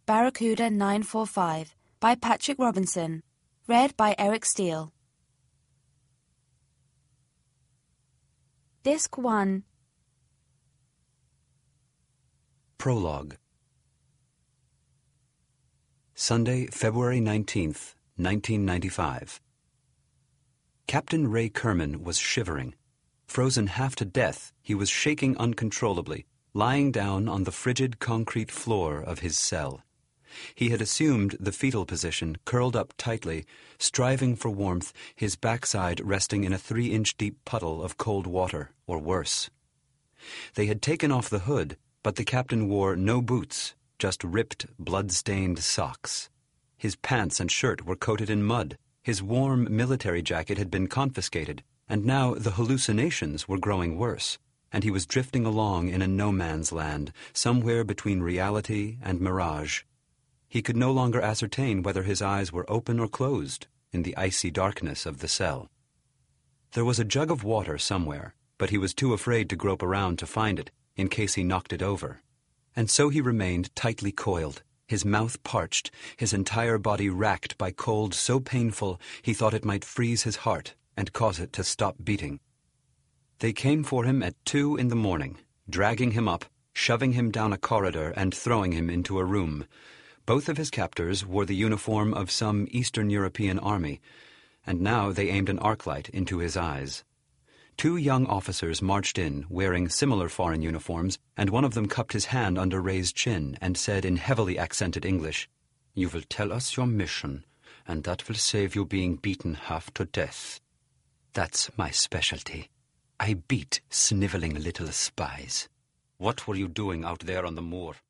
Barracuda 945 by Patrick Robinson. Read by Eric Steele. Disc 1. Prologue. Sunday, February 19th, 1995. Captain Ray Kerman was shivering. Frozen half to death, he was shaking uncontrollably, lying down on the frigid concrete floor of his cell. He had assumed the fetal position, curled up tightly, striving for warmth, his backside resting in a 3-inch deep puddle of cold water, or worse. They had taken off the hood, but the captain wore no boots, just ripped, blood-stained socks. His pants and shirt were coated in mud. His warm military jacket had been confiscated, and now the hallucinations were growing worse, and he was drifting along in a no-man's land, somewhere between reality and mirage. He could no longer ascertain whether his eyes were open or closed in the icy darkness of the cell. There was a jug of water somewhere, but he was too afraid to grope around to find it, in case he knocked it over. And so he remained tightly coiled, his mouth parched, his entire body racked by cold so painful he thought it might freeze his heart and cause it to stop beating. They came for him at 2 a.m, dragging him up, shoving him down a corridor and throwing him into a room. Both of his captors wore the uniform of some Eastern European army, and now they aimed an arclight into his eyes. 2 young officers marched in, wearing similar foreign uniforms, and one of them cupped his hand under Ray's chin and said in heavily accented English, "You will tell us your mission, and that will save you being beaten half to death. That's my specialty. I beat sniveling little spies. What were you doing out there on the moor?"